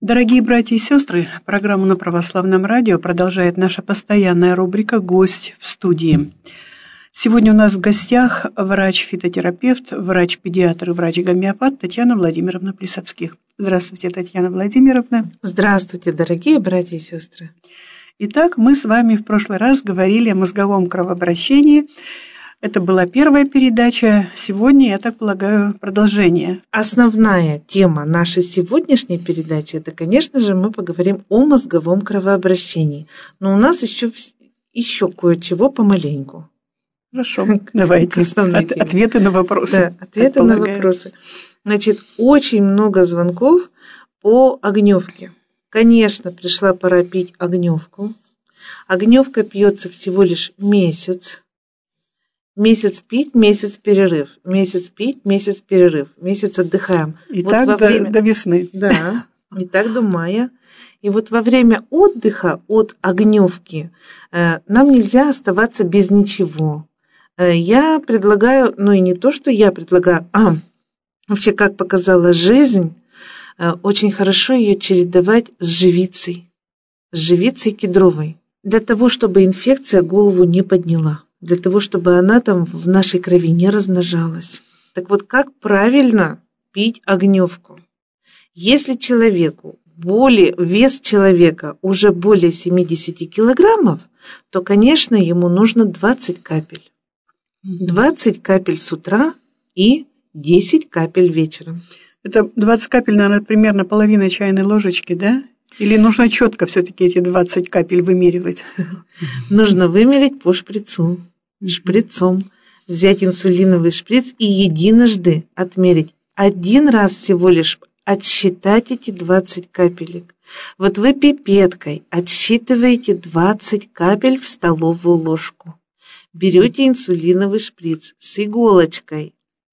Дорогие братья и сестры, программу на Православном радио продолжает наша постоянная рубрика «Гость в студии». Сегодня у нас в гостях врач-фитотерапевт, врач-педиатр и врач-гомеопат Татьяна Владимировна Плисовских. Здравствуйте, Татьяна Владимировна. Здравствуйте, дорогие братья и сестры. Итак, мы с вами в прошлый раз говорили о мозговом кровообращении. Это была первая передача. Сегодня, я так полагаю, продолжение. Основная тема нашей сегодняшней передачи – это, конечно же, мы поговорим о мозговом кровообращении. Но у нас еще кое-чего помаленьку. Хорошо, давайте. Ответы на вопросы. Да, ответы на вопросы. Значит, очень много звонков по огневке. Конечно, пришла пора пить огневку. Огневка пьется всего лишь месяц. Месяц пить, месяц перерыв. Месяц пить, месяц перерыв. Месяц отдыхаем. И вот так до весны. Да, и так до мая. И вот во время отдыха от огневки нам нельзя оставаться без ничего. Я предлагаю, ну и не то, что я предлагаю, а вообще, как показала жизнь, очень хорошо ее чередовать с живицей кедровой, для того, чтобы инфекция голову не подняла, для того, чтобы она там в нашей крови не размножалась. Так вот, как правильно пить огневку? Если вес человека уже более 70 килограммов, то, конечно, ему нужно 20 капель. 20 капель с утра и 10 капель вечером. Это 20 капель, наверное, примерно половина чайной ложечки, да? Или нужно четко все-таки эти 20 капель вымеривать? Нужно вымерить по шприцу. Шприцом. Взять инсулиновый шприц и единожды отмерить. Один раз всего лишь отсчитать эти 20 капелек. Вот вы пипеткой отсчитываете 20 капель в столовую ложку. Берете инсулиновый шприц с иголочкой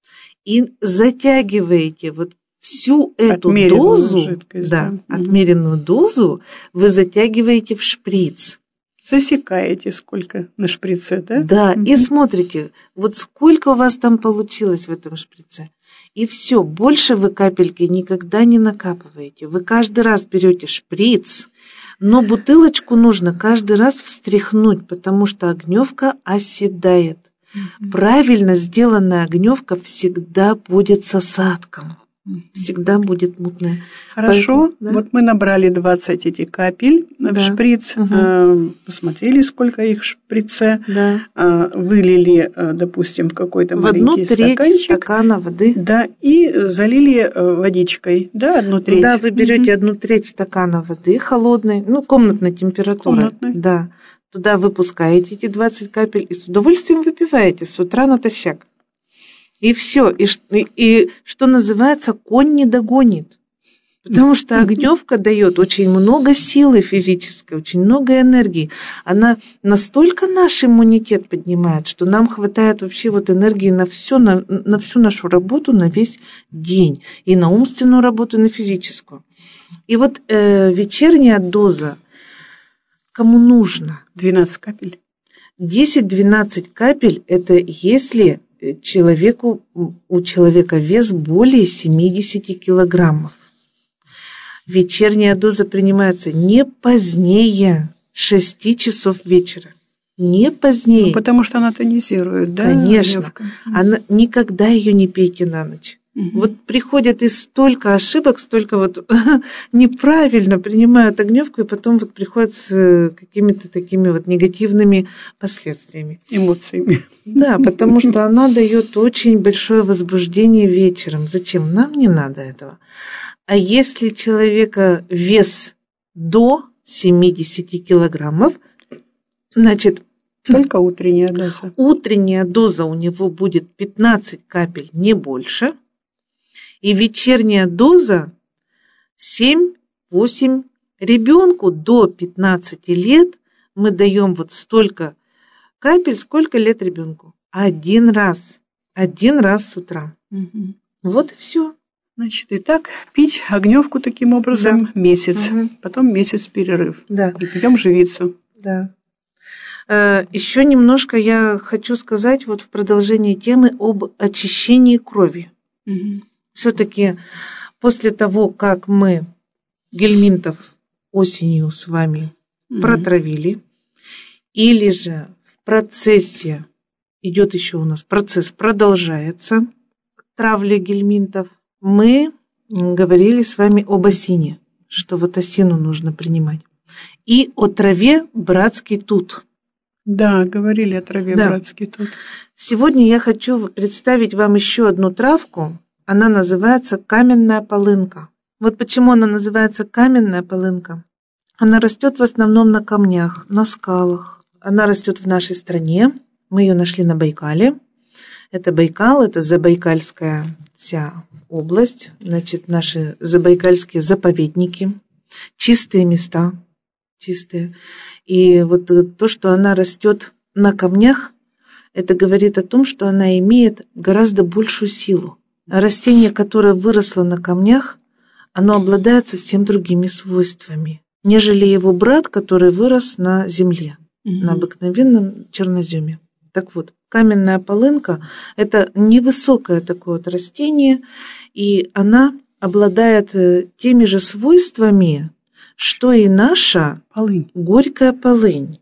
и затягиваете вот всю эту дозу, жидкость, отмеренную дозу, вы затягиваете в шприц. Засекаете, сколько на шприце, да? Да, и смотрите, вот сколько у вас там получилось в этом шприце. И все, больше вы капельки никогда не накапываете. Вы каждый раз берете шприц, но бутылочку нужно каждый раз встряхнуть, потому что огневка оседает. Правильно сделанная огневка всегда будет с осадком. Всегда будет мутная. Хорошо, вот мы набрали 20 этих капель в шприц, посмотрели, сколько их в шприце, вылили, допустим, в какой-то маленький стаканчик. В 1/3 стакана воды. Да, и залили водичкой, да, 1/3. Да, вы берете 1/3 стакана воды холодной, комнатной температуры. Да, туда выпускаете эти 20 капель и с удовольствием выпиваете с утра натощак. И все, и что называется, конь не догонит. Потому что огневка дает очень много силы физической, очень много энергии. Она настолько наш иммунитет поднимает, что нам хватает вообще вот энергии на всю нашу работу, на весь день. И на умственную работу, и на физическую. И вот вечерняя доза, кому нужно? 12 капель. 10-12 капель – это если у человека вес более 70 килограммов. Вечерняя доза принимается не позднее 6 часов вечера. Не позднее. Потому что она тонизирует, да? Конечно. Никогда ее не пейте на ночь. Вот приходят и столько ошибок, столько вот неправильно принимают огневку, и потом вот приходят с какими-то такими вот негативными последствиями. Эмоциями. Да, потому что она дает очень большое возбуждение вечером. Зачем? Нам не надо этого. А если у человека вес до 70 килограммов, значит, только утренняя доза. Утренняя доза у него будет 15 капель, не больше. И вечерняя доза 7-8. Ребенку до 15 лет мы даем вот столько капель, сколько лет ребенку? Один раз с утра. Вот и все. Значит, и так пить огневку таким образом месяц, потом месяц перерыв. Да. И пьем живицу. Да. Еще немножко я хочу сказать вот в продолжении темы об очищении крови. Все-таки после того, как мы гельминтов осенью с вами протравили, или же в процессе, идет еще у нас процесс, продолжается травля гельминтов, мы говорили с вами об осине, что вот осину нужно принимать. И о траве братский тут. Да, говорили о траве братский тут. Сегодня я хочу представить вам еще одну травку. Она называется каменная полынка. Вот почему она называется каменная полынка. Она растет в основном на камнях, на скалах. Она растет в нашей стране. Мы ее нашли на Байкале. Это Байкал, это Забайкальская вся область. Значит, наши забайкальские заповедники. Чистые места. Чистые. И вот то, что она растет на камнях, это говорит о том, что она имеет гораздо большую силу. А растение, которое выросло на камнях, оно обладает совсем другими свойствами, нежели его брат, который вырос на земле, на обыкновенном черноземе. Так вот, каменная полынка – это невысокое такое вот растение, и она обладает теми же свойствами, что и наша горькая полынь.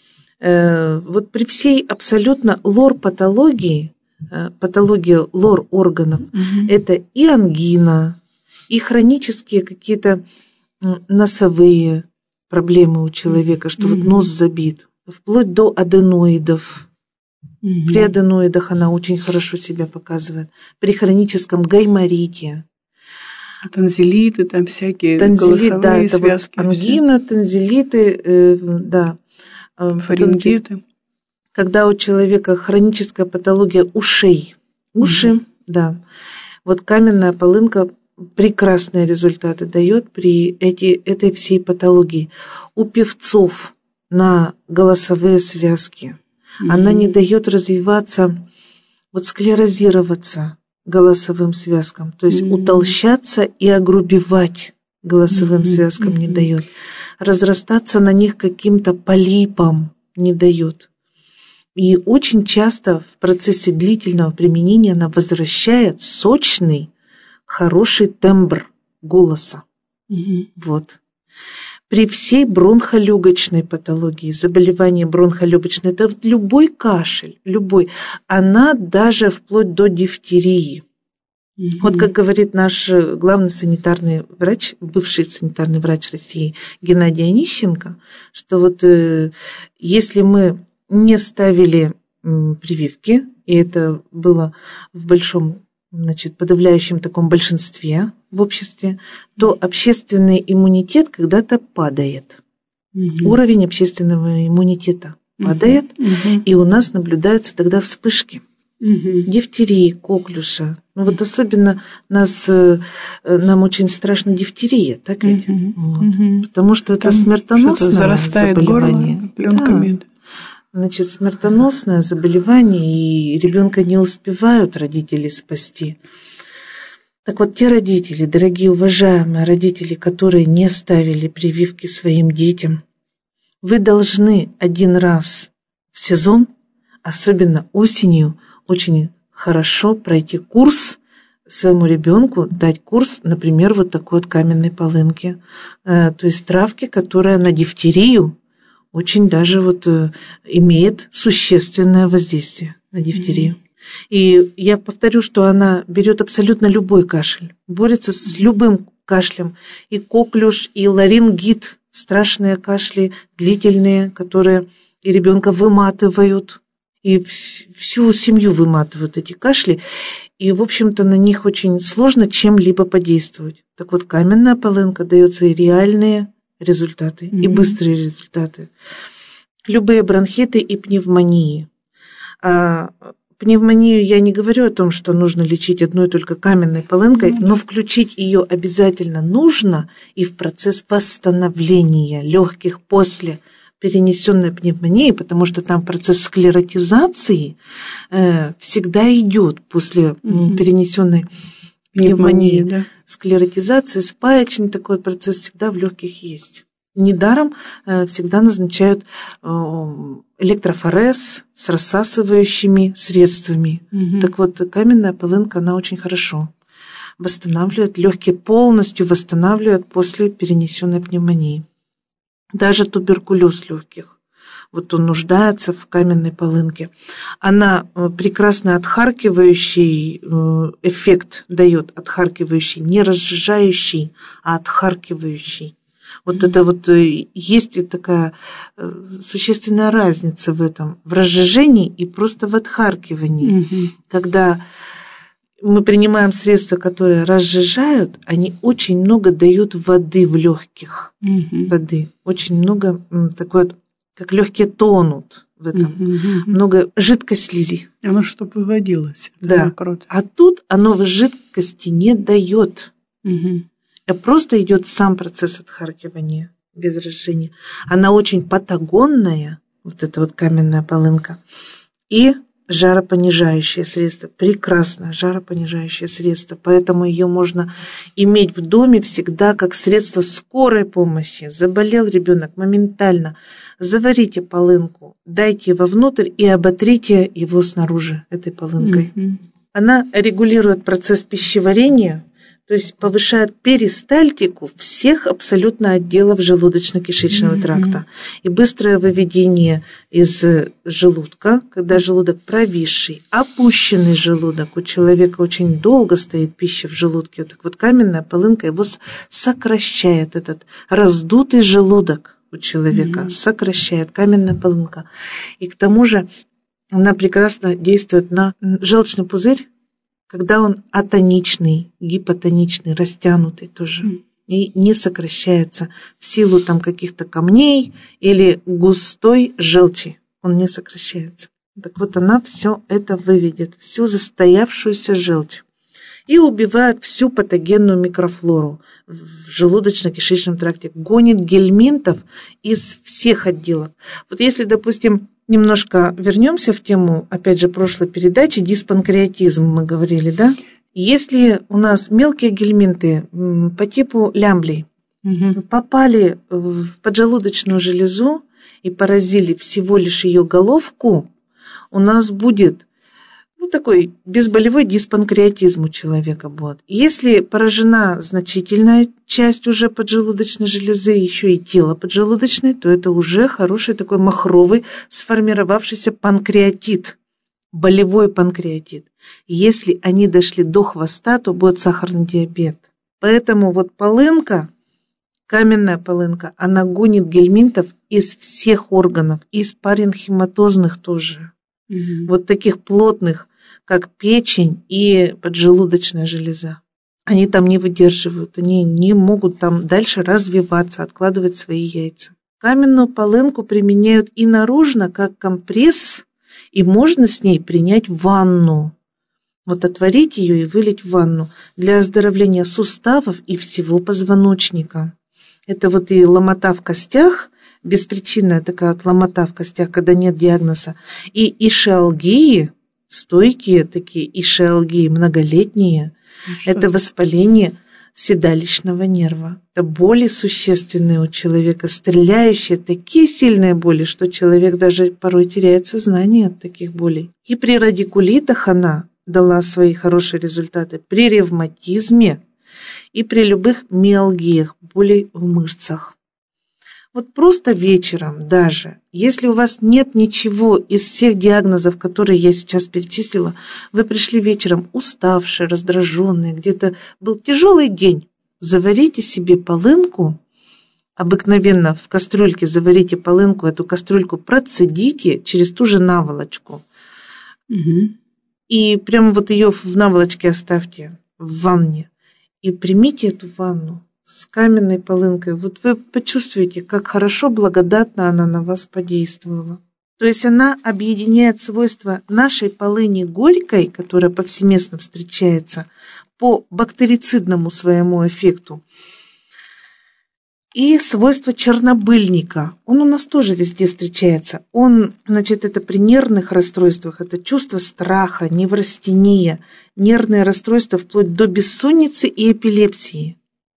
Вот при всей абсолютно лор-патологии, патология лор-органов, это и ангина, и хронические какие-то носовые проблемы у человека, что вот нос забит, вплоть до аденоидов. При аденоидах она очень хорошо себя показывает. При хроническом гайморите. Танзелиты, там всякие голосовые связки. Вот ангина, танзелиты, да. Фарингиты. Когда у человека хроническая патология ушей. Уши, да. Вот каменная полынка прекрасные результаты дает при этой всей патологии. У певцов на голосовые связки. Она не дает развиваться, вот склерозироваться голосовым связкам, то есть утолщаться и огрубевать голосовым связкам не дает, разрастаться на них каким-то полипом не дает. И очень часто в процессе длительного применения она возвращает сочный, хороший тембр голоса. Вот. При всей бронхолегочной патологии, заболевании бронхолегочной, это любой кашель, любой, она даже вплоть до дифтерии. Вот как говорит наш главный санитарный врач, бывший санитарный врач России Геннадий Онищенко, что вот если мы не ставили прививки, и это было в большом, подавляющем таком большинстве в обществе, то общественный иммунитет когда-то падает. Уровень общественного иммунитета падает, и у нас наблюдаются тогда вспышки. Дифтерии, коклюша. Ну вот особенно нам очень страшна дифтерия, так ведь? Вот. Потому что это смертоносное заболевание. Пленками. Да. Смертоносное заболевание, и ребенка не успевают родители спасти. Так вот, те родители, дорогие уважаемые родители, которые не ставили прививки своим детям, вы должны один раз в сезон, особенно осенью, очень хорошо пройти курс своему ребенку, дать курс, например, вот такой вот каменной полынки, то есть травки, которая на дифтерию очень даже вот имеет существенное воздействие на дифтерию. И я повторю, что она берет абсолютно любой кашель, борется с любым кашлем, и коклюш, и ларингит, страшные кашли, длительные, которые и ребенка выматывают, и всю семью выматывают эти кашли, и, в общем-то, на них очень сложно чем-либо подействовать. Так вот, каменная полынка дает свои реальные результаты и быстрые результаты. Любые бронхиты и пневмонии. Пневмонию я не говорю о том, что нужно лечить одной только каменной полынкой, но включить ее обязательно нужно и в процесс восстановления легких после перенесенной пневмонии, потому что там процесс склеротизации всегда идет после перенесенной пневмонии. Да. Склеротизация, спаечный такой процесс всегда в легких есть. Недаром всегда назначают электрофорез с рассасывающими средствами. Так вот, каменная полынка, она очень хорошо восстанавливает легкие, полностью восстанавливает после перенесенной пневмонии. Даже туберкулез легких. Вот он нуждается в каменной полынке. Она прекрасно отхаркивающий эффект дает, отхаркивающий, не разжижающий, а отхаркивающий. Вот это вот есть и такая существенная разница в этом, в разжижении и просто в отхаркивании. Когда мы принимаем средства, которые разжижают, они очень много дают воды в легких. Воды. Очень много такой вот, как легкие тонут в этом. Много жидкой слизи. Оно чтобы выводилось. Да. Круто. А тут оно жидкости не дает. А просто идет сам процесс отхаркивания без разжижения. Она очень патагонная, вот эта вот каменная полынка. И жаропонижающее средство. Прекрасное жаропонижающее средство. Поэтому ее можно иметь в доме всегда как средство скорой помощи. Заболел ребенок моментально. Заварите полынку, дайте его внутрь и оботрите его снаружи этой полынкой. Она регулирует процесс пищеварения, то есть повышает перистальтику всех абсолютно отделов желудочно-кишечного тракта. И быстрое выведение из желудка, когда желудок провисший, опущенный желудок, у человека очень долго стоит пища в желудке, так вот каменная полынка его сокращает, этот раздутый желудок у человека сокращает каменная полынка. И к тому же она прекрасно действует на желчный пузырь, когда он атоничный, гипотоничный, растянутый тоже, и не сокращается в силу там каких-то камней или густой желчи. Он не сокращается. Так вот она все это выведет, всю застоявшуюся желчь. И убивает всю патогенную микрофлору в желудочно-кишечном тракте. Гонит гельминтов из всех отделов. Вот если, допустим, немножко вернемся в тему, опять же, прошлой передачи, диспанкреатизм мы говорили, да? Если у нас мелкие гельминты по типу лямблей попали в поджелудочную железу и поразили всего лишь ее головку, у нас будет такой безболевой диспанкреатизм у человека будет. Если поражена значительная часть уже поджелудочной железы, еще и тело поджелудочное, то это уже хороший такой махровый сформировавшийся панкреатит, болевой панкреатит. Если они дошли до хвоста, то будет сахарный диабет. Поэтому вот полынка, каменная полынка, она гонит гельминтов из всех органов, из паренхематозных тоже. Вот таких плотных, как печень и поджелудочная железа. Они там не выдерживают, они не могут там дальше развиваться, откладывать свои яйца. Каменную полынку применяют и наружно, как компресс, и можно с ней принять ванну. Вот отварить ее и вылить в ванну для оздоровления суставов и всего позвоночника. Это вот и ломота в костях, беспричинная такая вот ломота в костях, когда нет диагноза, и ишиалгии, стойкие такие ишиалгии, многолетние, это воспаление седалищного нерва. Это боли существенные у человека, стреляющие, такие сильные боли, что человек даже порой теряет сознание от таких болей. И при радикулитах она дала свои хорошие результаты, при ревматизме и при любых миалгиях, болей в мышцах. Вот просто вечером даже, если у вас нет ничего из всех диагнозов, которые я сейчас перечислила, вы пришли вечером уставшие, раздраженные, где-то был тяжелый день, заварите себе полынку, обыкновенно в кастрюльке заварите полынку, эту кастрюльку процедите через ту же наволочку. И прямо вот ее в наволочке оставьте в ванне и примите эту ванну с каменной полынкой. Вот вы почувствуете, как хорошо, благодатно она на вас подействовала. То есть она объединяет свойства нашей полыни горькой, которая повсеместно встречается, по бактерицидному своему эффекту, и свойства чернобыльника. Он у нас тоже везде встречается. Он, значит, это при нервных расстройствах, это чувство страха, неврастения, нервные расстройства вплоть до бессонницы и эпилепсии.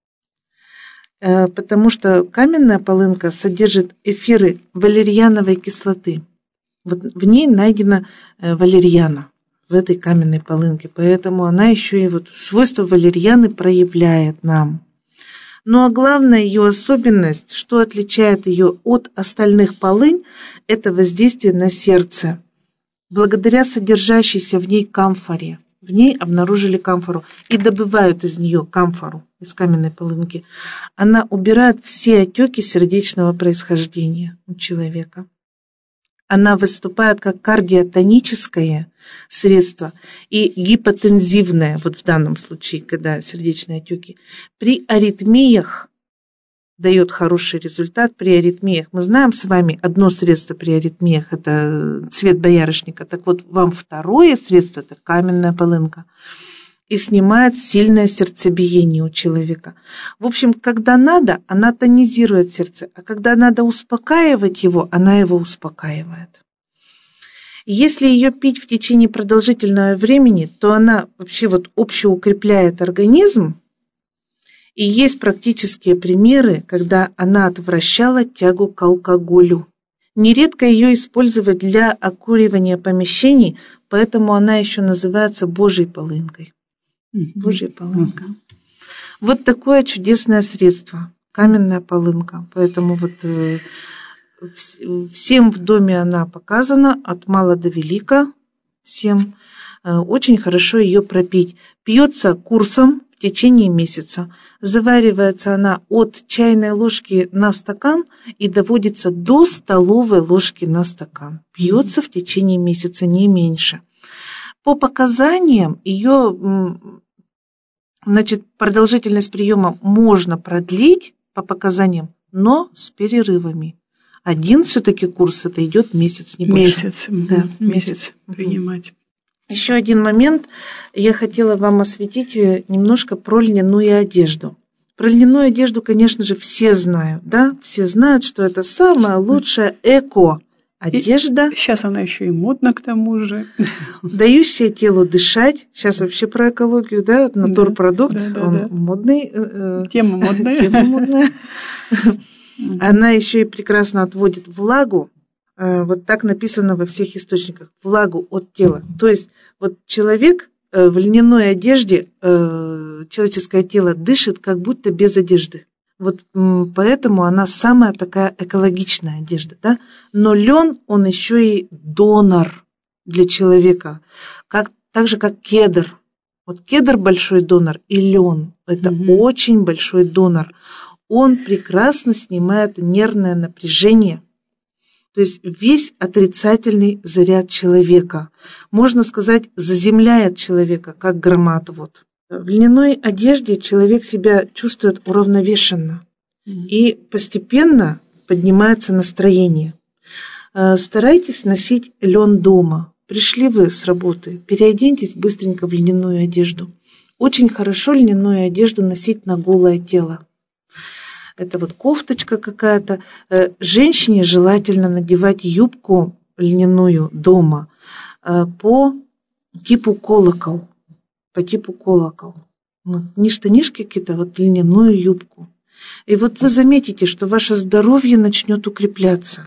Потому что каменная полынка содержит эфиры валерьяновой кислоты. Вот в ней найдена валерьяна, в этой каменной полынке. Поэтому она еще и вот свойства валерьяны проявляет нам. Ну а главная ее особенность, что отличает ее от остальных полынь, это воздействие на сердце. Благодаря содержащейся в ней камфоре, в ней обнаружили камфору и добывают из нее камфору, из каменной полынки, она убирает все отеки сердечного происхождения у человека. Она выступает как кардиотоническое средство и гипотензивное, вот в данном случае, когда сердечные отеки, при аритмиях дает хороший результат. При аритмиях мы знаем с вами одно средство при аритмиях – это цвет боярышника. Так вот, вам второе средство – это каменная полынка. И снимает сильное сердцебиение у человека. В общем, когда надо, она тонизирует сердце, а когда надо успокаивать его, она его успокаивает. Если ее пить в течение продолжительного времени, то она вообще вот общеукрепляет организм. И есть практические примеры, когда она отвращала тягу к алкоголю. Нередко ее использовать для окуривания помещений, поэтому она еще называется Божьей полынкой. Божья полынка. Вот такое чудесное средство, каменная полынка. Поэтому вот всем в доме она показана, от мала до велика, всем. Очень хорошо ее пропить. Пьется курсом в течение месяца. Заваривается она от чайной ложки на стакан и доводится до столовой ложки на стакан. Пьется в течение месяца, не меньше. По показаниям ее, значит, продолжительность приема можно продлить по показаниям, но с перерывами. Один все-таки курс это идет месяц, не больше. Месяц, да, месяц принимать. Еще один момент. Я хотела вам осветить немножко про льняную одежду. Про льняную одежду, конечно же, все знают, да? Все знают, что это самая лучшая эко-одежда. Сейчас она еще и модна, к тому же. Дающая телу дышать. Сейчас вообще про экологию, да? Натурпродукт, он модный. Тема модная. Тема модная. Она еще и прекрасно отводит влагу. Вот так написано во всех источниках. Влагу от тела. То есть вот человек в льняной одежде, человеческое тело дышит как будто без одежды. Вот поэтому она самая такая экологичная одежда. Да? Но лен, он еще и донор для человека. Так же, как кедр. Вот кедр большой донор и лен. Это очень большой донор. Он прекрасно снимает нервное напряжение. То есть весь отрицательный заряд человека, можно сказать, заземляет человека, как громоотвод. В льняной одежде человек себя чувствует уравновешенно, и постепенно поднимается настроение. Старайтесь носить лен дома. Пришли вы с работы, переоденьтесь быстренько в льняную одежду. Очень хорошо льняную одежду носить на голое тело. Это вот кофточка какая-то. Женщине желательно надевать юбку льняную дома по типу колокол. По типу колокол. Вот, не штанишки какие-то, а вот льняную юбку. И вот вы заметите, что ваше здоровье начнет укрепляться.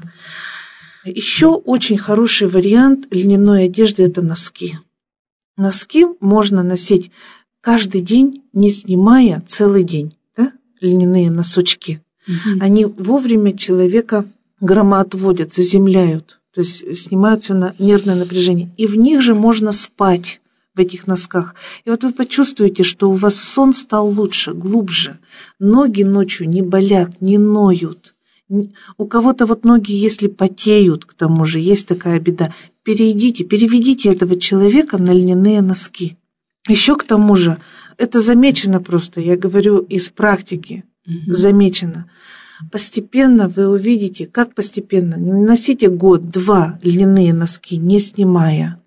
Еще очень хороший вариант льняной одежды – это носки. Носки можно носить каждый день, не снимая целый день. Льняные носочки. Они вовремя человека громоотводят, заземляют, то есть снимают все нервное напряжение. И в них же можно спать, в этих носках. И вот вы почувствуете, что у вас сон стал лучше, глубже. Ноги ночью не болят, не ноют. У кого-то вот ноги, если потеют, к тому же, есть такая беда. Переведите этого человека на льняные носки. Еще к тому же, это замечено просто, я говорю из практики, замечено. Постепенно вы увидите, как постепенно. Носите год-два льняные носки, не снимая.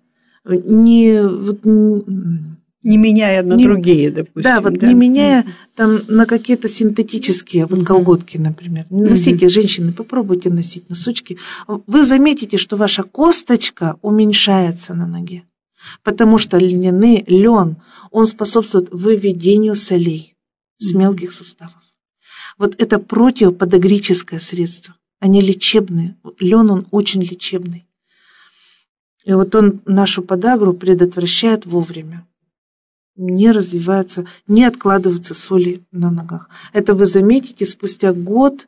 Не меняя на другие, допустим. Да, вот не меняя там на какие-то синтетические, вот колготки, например. Носите, женщины, попробуйте носить носочки. Вы заметите, что ваша косточка уменьшается на ноге. Потому что лен, он способствует выведению солей с мелких суставов. Вот это противоподагрическое средство. Они лечебные. Лен, он очень лечебный. И вот он нашу подагру предотвращает вовремя. Не развивается, не откладываются соли на ногах. Это вы заметите спустя год,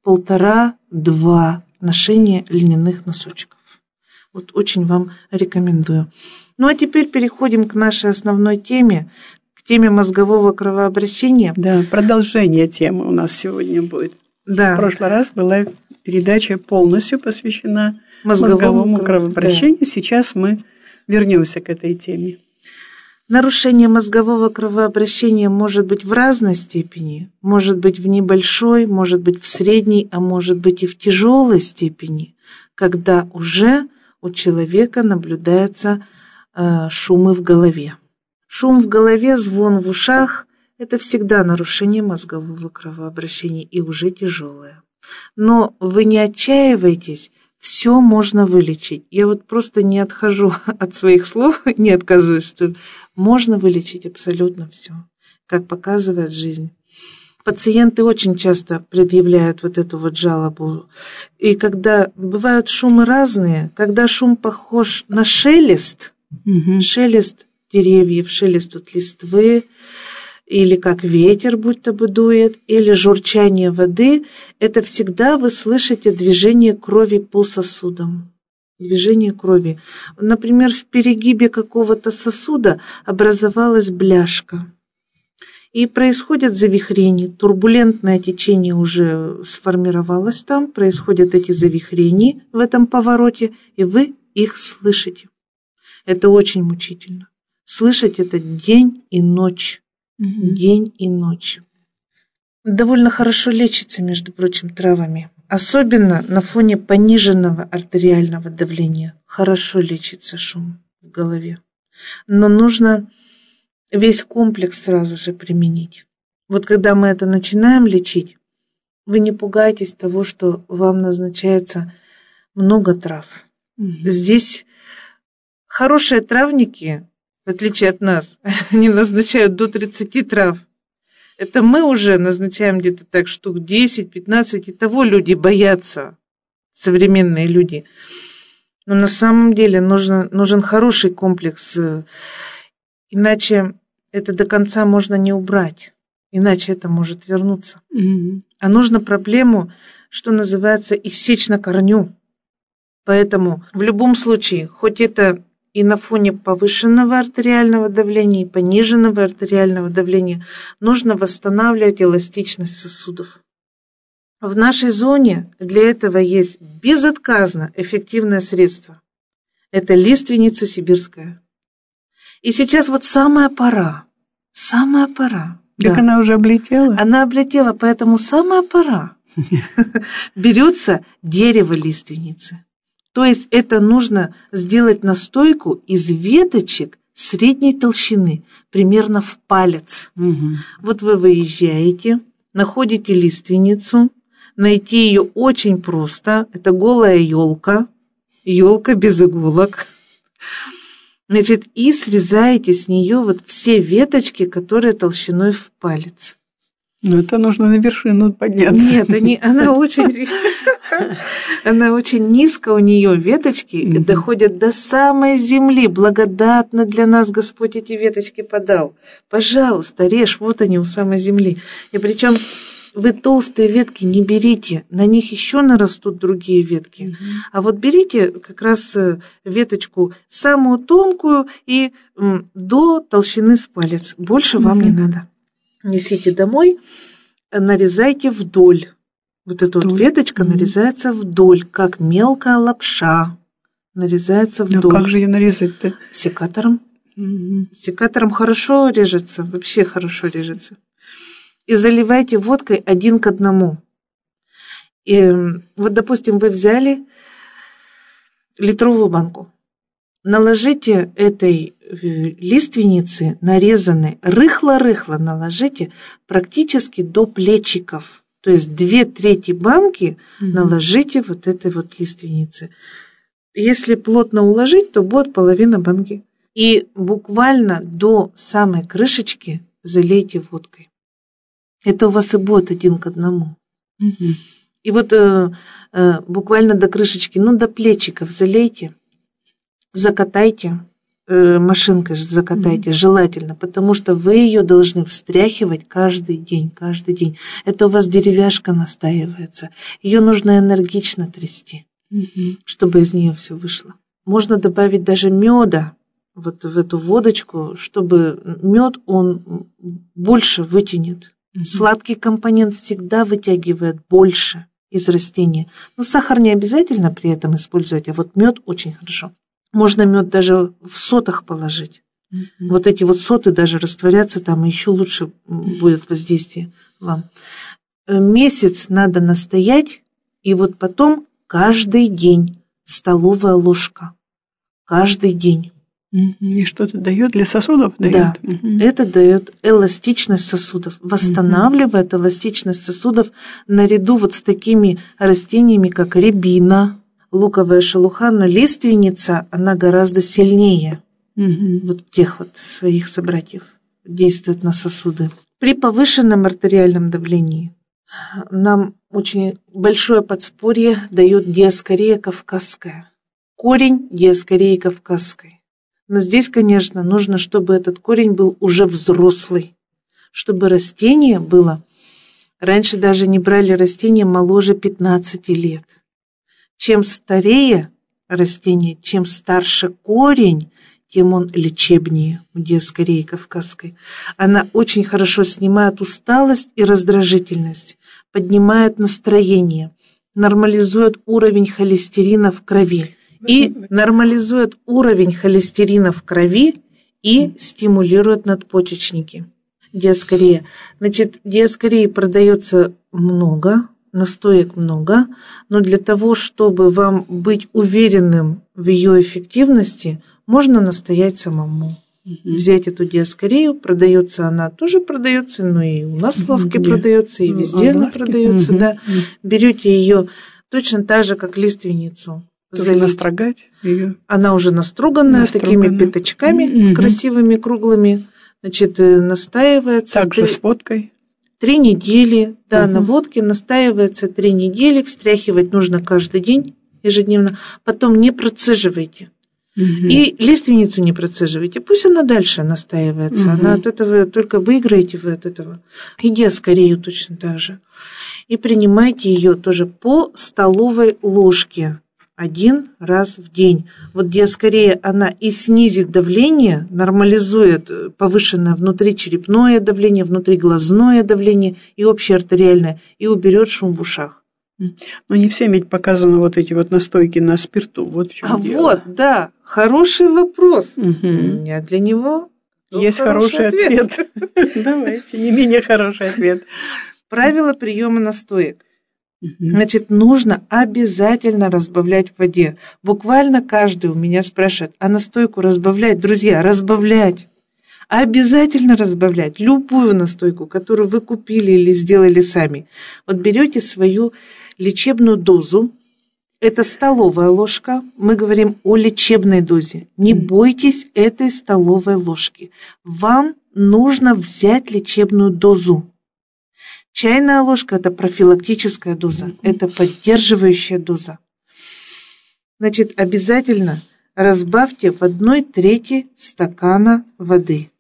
1,5-2 ношения льняных носочков. Вот очень вам рекомендую. Ну а теперь переходим к нашей основной теме, к теме мозгового кровообращения. Да, продолжение темы у нас сегодня будет. Да. В прошлый раз была передача полностью посвящена мозговому кровообращению. Да. Сейчас мы вернемся к этой теме. Нарушение мозгового кровообращения может быть в разной степени, может быть в небольшой, может быть в средней, а может быть и в тяжелой степени, когда уже у человека наблюдаются шумы в голове. Шум в голове, звон в ушах – это всегда нарушение мозгового кровообращения и уже тяжелое. Но вы не отчаивайтесь, все можно вылечить. Я вот просто не отхожу от своих слов, не отказываюсь, что можно вылечить абсолютно все, как показывает жизнь. Пациенты очень часто предъявляют вот эту вот жалобу. И когда бывают шумы разные, когда шум похож на шелест, шелест деревьев, шелест вот листвы, или как ветер будто бы дует, или журчание воды, это всегда вы слышите движение крови по сосудам. Движение крови. Например, в перегибе какого-то сосуда образовалась бляшка. И происходит завихрение, турбулентное течение уже сформировалось там, происходят эти завихрения в этом повороте, и вы их слышите. Это очень мучительно. Слышать это день и ночь. День и ночь. Довольно хорошо лечится, между прочим, травами. Особенно на фоне пониженного артериального давления. Хорошо лечится шум в голове. Но нужно весь комплекс сразу же применить. Вот когда мы это начинаем лечить, вы не пугайтесь того, что вам назначается много трав. Здесь хорошие травники, в отличие от нас, они назначают до 30 трав. Это мы уже назначаем где-то так штук 10-15, и того люди боятся, современные люди. Но на самом деле нужен хороший комплекс, иначе это до конца можно не убрать, иначе это может вернуться. А нужно проблему, что называется, иссечь на корню. Поэтому в любом случае, хоть это и на фоне повышенного артериального давления, и пониженного артериального давления, нужно восстанавливать эластичность сосудов. В нашей зоне для этого есть безотказно эффективное средство. Это лиственница сибирская. И сейчас вот самая пора. Так да. Она уже облетела? Она облетела, поэтому самая пора. Берется дерево лиственницы. То есть это нужно сделать настойку из веточек средней толщины, примерно в палец. Вот вы выезжаете, находите лиственницу, найти ее очень просто. Это голая елка без иголок. Значит, и срезаете с нее вот все веточки, которые толщиной в палец. Ну, это нужно на вершину подняться. Нет, она очень низко, у нее веточки доходят до самой земли. Благодатно для нас Господь эти веточки подал. Пожалуйста, режь, вот они у самой земли. И причем вы толстые ветки не берите, на них еще нарастут другие ветки. А вот берите как раз веточку самую тонкую и до толщины с палец. Больше вам не надо. Несите домой, нарезайте вдоль. Вот эта вот веточка нарезается вдоль, как мелкая лапша. Нарезается вдоль. Ну как же ее нарезать-то? Секатором. Секатором хорошо режется, вообще хорошо режется. И заливайте водкой 1 к 1. И вот, допустим, вы взяли литровую банку. Наложите этой лиственницы нарезанной, рыхло-рыхло наложите практически до плечиков. То есть 2/3 банки наложите вот этой вот лиственницы. Если плотно уложить, то будет половина банки. И буквально до самой крышечки залейте водкой. Это у вас и будет 1 к 1. И вот буквально до крышечки, до плечиков залейте. закатайте, машинкой закатайте, желательно, потому что вы ее должны встряхивать каждый день. Это у вас деревяшка настаивается. Ее нужно энергично трясти, чтобы из нее все вышло. Можно добавить даже меда вот в эту водочку, чтобы мед он больше вытянет. Сладкий компонент всегда вытягивает больше из растения. Но сахар не обязательно при этом использовать, а вот мед очень хорошо. Можно мед даже в сотах положить. Вот эти вот соты даже растворятся там, и еще лучше будет воздействие вам. Месяц надо настоять, и вот потом каждый день столовая ложка. Каждый день. И что это дает для сосудов? Да, это дает эластичность сосудов, восстанавливает эластичность сосудов наряду вот с такими растениями, как рябина, луковая шелуха, но лиственница, она гораздо сильнее вот тех вот своих собратьев, действует на сосуды. При повышенном артериальном давлении нам очень большое подспорье дает диаскория кавказская. Корень диаскории кавказской. Но здесь, конечно, нужно, чтобы этот корень был уже взрослый, чтобы растение было... Раньше даже не брали растения моложе 15 лет. Чем старее растение, чем старше корень, тем он лечебнее у диаскории кавказской. Она очень хорошо снимает усталость и раздражительность, поднимает настроение, нормализует уровень холестерина в крови. И нормализует уровень холестерина в крови и стимулирует надпочечники. Диаскория. Значит, диаскории продается много, настоек много, но для того, чтобы вам быть уверенным в ее эффективности, можно настоять самому. Взять эту диаскорию, продается она, тоже продается, но и у нас в лавке продается, и везде она продается. Да. Берете ее точно так же, как лиственницу. Настрогать ее. Она уже наструганная, такими пятачками красивыми, круглыми. Значит, настаивается. Также с водкой. 3 недели. Да, на водке настаивается 3 недели. Встряхивать нужно каждый день, ежедневно. Потом не процеживайте. И лиственницу не процеживайте. Пусть она дальше настаивается. Она от этого, только выиграете вы от этого. И диаскорию точно так же. И принимайте ее тоже по столовой ложке. 1 раз в день. Вот диаскория, она и снизит давление, нормализует повышенное внутричерепное давление, внутриглазное давление и общее артериальное, и уберет шум в ушах. Но не всем ведь показаны вот эти вот настойки на спирту. Вот в чем дело. Вот, да, хороший вопрос. У меня для него есть хороший ответ. Давайте, не менее хороший ответ. Правила приема настоек. Значит, нужно обязательно разбавлять в воде. Буквально каждый у меня спрашивает, а настойку разбавлять? Друзья, разбавлять. Обязательно разбавлять любую настойку, которую вы купили или сделали сами. Вот берете свою лечебную дозу, это столовая ложка, мы говорим о лечебной дозе. Не бойтесь этой столовой ложки. Вам нужно взять лечебную дозу. Чайная ложка – это профилактическая доза, это поддерживающая доза. Значит, обязательно разбавьте в 1/3 стакана воды.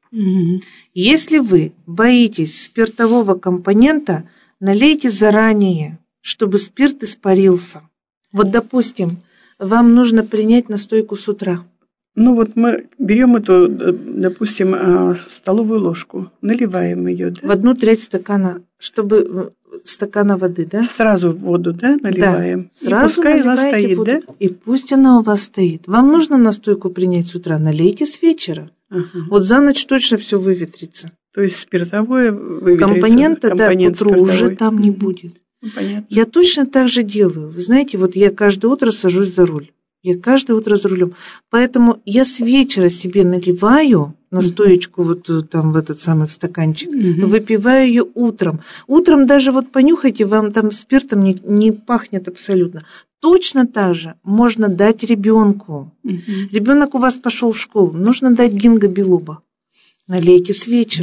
Если вы боитесь спиртового компонента, налейте заранее, чтобы спирт испарился. Вот, допустим, вам нужно принять настойку с утра. Ну вот мы берем эту, допустим, столовую ложку, наливаем ее, да? В 1/3 стакана, чтобы стакана воды, да? Сразу в воду, да, наливаем. Да, сразу и пускай она стоит, воду, да? И пусть она у вас стоит. Вам нужно настойку принять с утра, налейте с вечера. Вот за ночь точно все выветрится. То есть спиртовое выветрится. Компонента, да, к утру уже там не будет. Понятно. Я точно так же делаю. Вы знаете, вот я каждое утро сажусь за руль. Я каждое утро за рулем. Поэтому я с вечера себе наливаю настоечку вот там в этот самый в стаканчик, выпиваю ее утром. Утром даже вот понюхайте, вам там спиртом не пахнет абсолютно. Точно так же можно дать ребенку. Ребенок у вас пошел в школу, нужно дать гинго билуба. Налейте с вечера.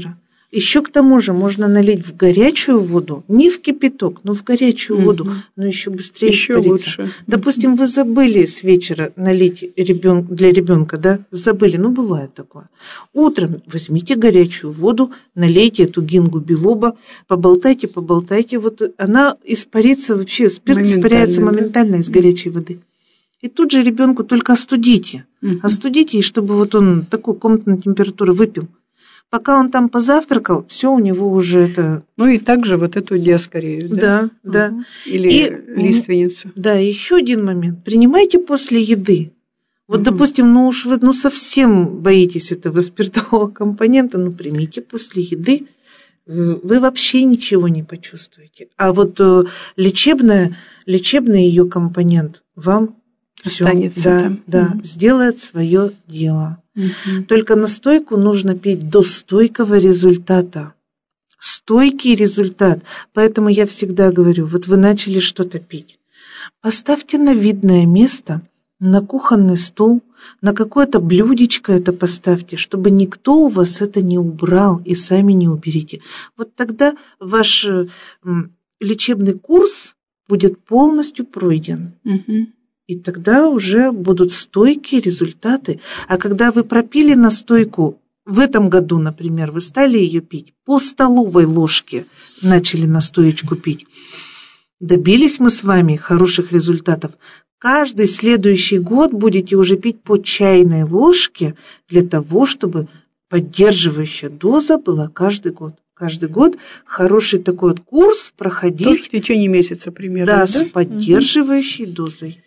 Еще к тому же можно налить в горячую воду, не в кипяток, но в горячую воду, но еще быстрее испарится. Лучше. Допустим, вы забыли с вечера налить для ребенка, да? Забыли, бывает такое. Утром возьмите горячую воду, налейте эту гингу билоба, поболтайте, вот она испарится вообще, спирт испаряется моментально из горячей воды. И тут же ребенку только остудите. Остудите, и чтобы вот он такую комнатную температуру выпил. Пока он там позавтракал, все у него уже это... И также вот эту диаскорию, да? Да. Или лиственницу. Да, еще один момент. Принимайте после еды. Вот, допустим, уж вы совсем боитесь этого спиртового компонента, примите после еды, вы вообще ничего не почувствуете. А вот лечебный ее компонент вам останется. Сделает свое дело. Только настойку нужно пить до стойкого результата. Стойкий результат. Поэтому я всегда говорю, вот вы начали что-то пить. Поставьте на видное место, на кухонный стол, на какое-то блюдечко это поставьте, чтобы никто у вас это не убрал и сами не уберите. Вот тогда ваш лечебный курс будет полностью пройден. И тогда уже будут стойкие результаты. А когда вы пропили настойку, в этом году, например, вы стали ее пить, по столовой ложке начали настоечку пить, добились мы с вами хороших результатов. Каждый следующий год будете уже пить по чайной ложке для того, чтобы поддерживающая доза была каждый год. Каждый год хороший такой вот курс проходить. Тоже в течение месяца примерно, да? С поддерживающей дозой.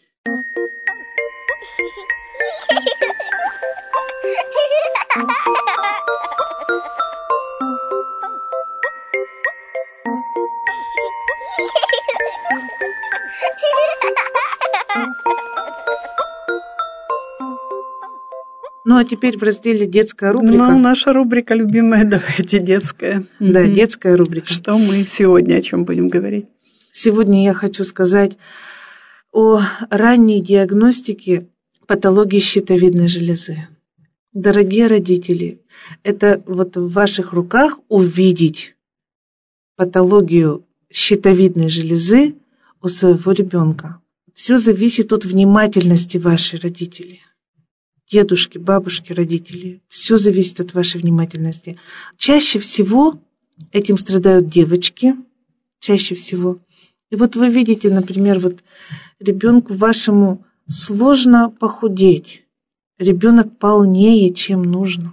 А теперь в разделе «Детская рубрика». Наша рубрика любимая, давайте, детская. Да, детская рубрика. Что мы сегодня, о чем будем говорить? Сегодня я хочу сказать о ранней диагностике патологии щитовидной железы. Дорогие родители, это вот в ваших руках увидеть патологию щитовидной железы у своего ребенка. Все зависит от внимательности вашей родителей. Дедушки, бабушки, родители. Все зависит от вашей внимательности. Чаще всего этим страдают девочки. Чаще всего. И вот вы видите, например, вот ребенку вашему сложно похудеть. Ребенок полнее, чем нужно.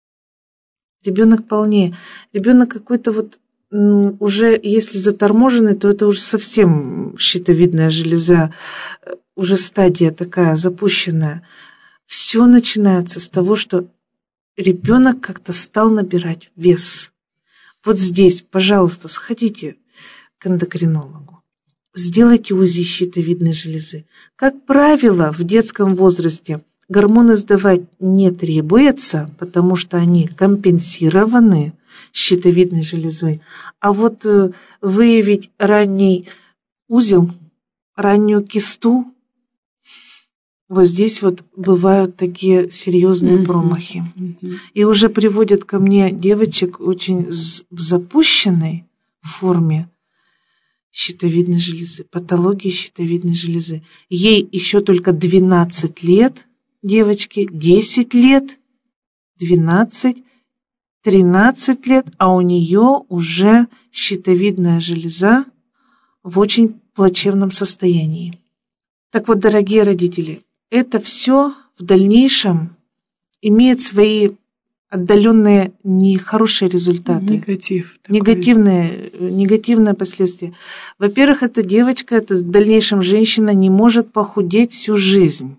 Ребенок полнее. Ребенок какой-то вот уже, если заторможенный, то это уже совсем щитовидная железа, уже стадия такая запущенная. Все начинается с того, что ребенок как-то стал набирать вес. Вот здесь, пожалуйста, сходите к эндокринологу. Сделайте УЗИ щитовидной железы. Как правило, в детском возрасте гормоны сдавать не требуется, потому что они компенсированы щитовидной железой. А вот выявить ранний узел, раннюю кисту, вот здесь вот бывают такие серьезные промахи. И уже приводят ко мне девочек очень в запущенной форме щитовидной железы, патологии щитовидной железы. Ей еще только 12 лет, девочки, 10 лет, 12, 13 лет, а у нее уже щитовидная железа в очень плачевном состоянии. Так вот, дорогие родители, это все в дальнейшем имеет свои отдаленные нехорошие результаты. Негативные последствия. Во-первых, эта девочка, эта в дальнейшем женщина не может похудеть всю жизнь.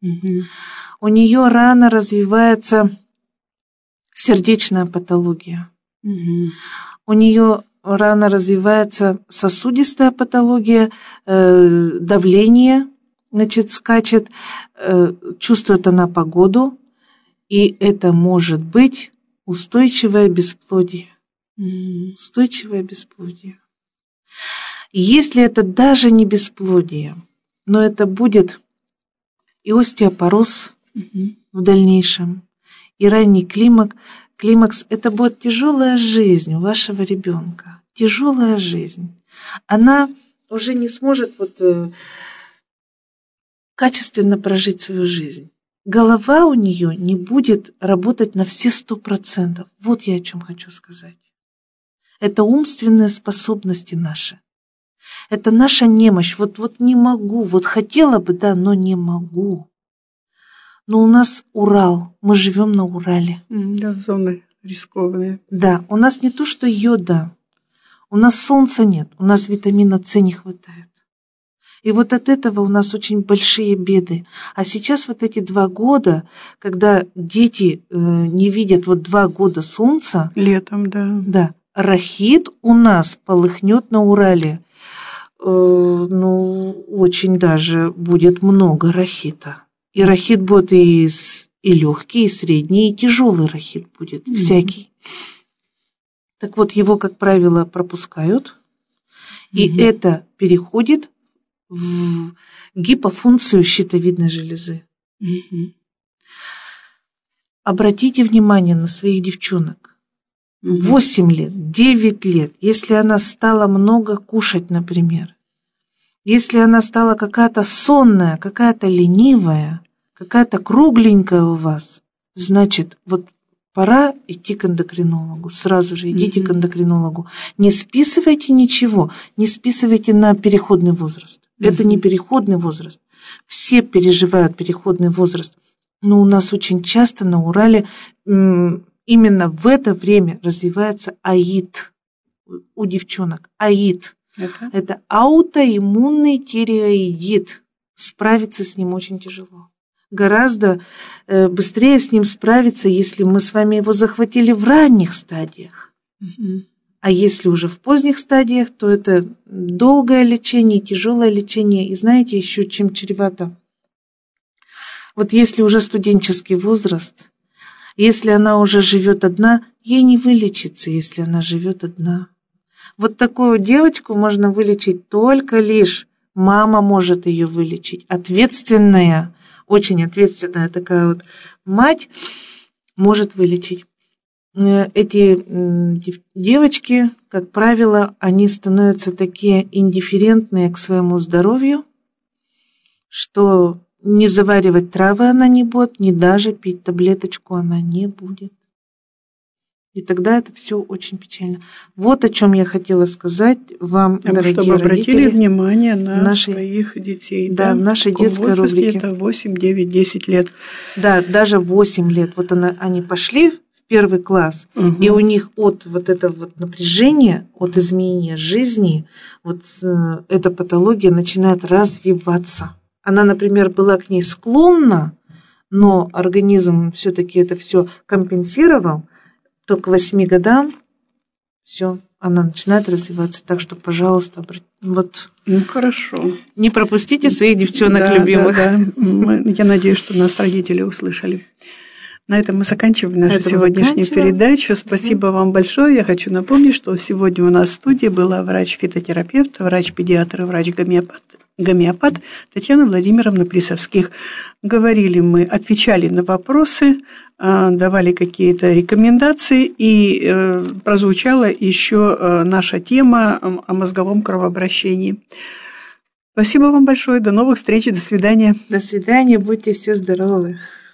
У нее рано развивается сердечная патология. У нее рано развивается сосудистая патология, давление, скачет, чувствует она погоду, и это может быть устойчивое бесплодие. Устойчивое бесплодие. И если это даже не бесплодие, но это будет и остеопороз в дальнейшем, и ранний климакс, климакс, это будет тяжелая жизнь у вашего ребенка. Тяжелая жизнь. Она уже не сможет качественно прожить свою жизнь. Голова у нее не будет работать на все 100%. Вот я о чем хочу сказать. Это умственные способности наши. Это наша немощь. Вот не могу, вот хотела бы, да, но не могу. Но у нас Урал, мы живем на Урале. Да, зоны рискованные. Да, у нас не то, что йода, у нас солнца нет, у нас витамина С не хватает. И вот от этого у нас очень большие беды. А сейчас вот эти 2 года, когда дети не видят 2 года солнца. Летом, да. Да, рахит у нас полыхнет на Урале. Очень даже будет много рахита. И рахит будет и легкий, и средний, и тяжелый рахит будет, всякий. Так вот, его, как правило, пропускают, и это переходит в гипофункцию щитовидной железы. Обратите внимание на своих девчонок. 8 лет, 9 лет, если она стала много кушать, например, если она стала какая-то сонная, какая-то ленивая, какая-то кругленькая у вас, значит, пора идти к эндокринологу. Сразу же идите к эндокринологу. Не списывайте ничего, не списывайте на переходный возраст. Это не переходный возраст. Все переживают переходный возраст. Но у нас очень часто на Урале именно в это время развивается АИД у девчонок. АИД. Это аутоиммунный тиреоидит. Справиться с ним очень тяжело. Гораздо быстрее с ним справиться, если мы с вами его захватили в ранних стадиях. А если уже в поздних стадиях, то это долгое лечение, тяжелое лечение. И знаете еще, чем чревато? Вот если уже студенческий возраст, если она уже живет одна, ей не вылечиться, если она живет одна. Вот такую девочку можно вылечить только лишь мама может ее вылечить. Ответственная, очень ответственная такая мать может вылечить. Эти девочки, как правило, они становятся такие индифферентные к своему здоровью, что не заваривать травы она не будет, ни даже пить таблеточку она не будет. И тогда это все очень печально. Вот о чем я хотела сказать вам, дорогие чтобы обратили родители, внимание на своих детей. Да, в нашей детской рубрике. Это 8, 9, 10 лет. Да, даже 8 лет. Вот они пошли в 1 класс, и у них от этого напряжения, от изменения жизни, эта патология начинает развиваться. Она, например, была к ней склонна, но организм все-таки это все компенсировал. То к 8 годам все, она начинает развиваться. Так что, пожалуйста, хорошо. Не пропустите своих девчонок любимых. Да. Я надеюсь, что нас родители услышали. На этом мы заканчиваем нашу сегодняшнюю передачу. Спасибо вам большое. Я хочу напомнить, что сегодня у нас в студии была врач-фитотерапевт, врач-педиатр и врач-гомеопат Татьяна Владимировна Плисовских. Говорили мы, отвечали на вопросы, давали какие-то рекомендации, и прозвучала еще наша тема о мозговом кровообращении. Спасибо вам большое. До новых встреч. До свидания. До свидания. Будьте все здоровы.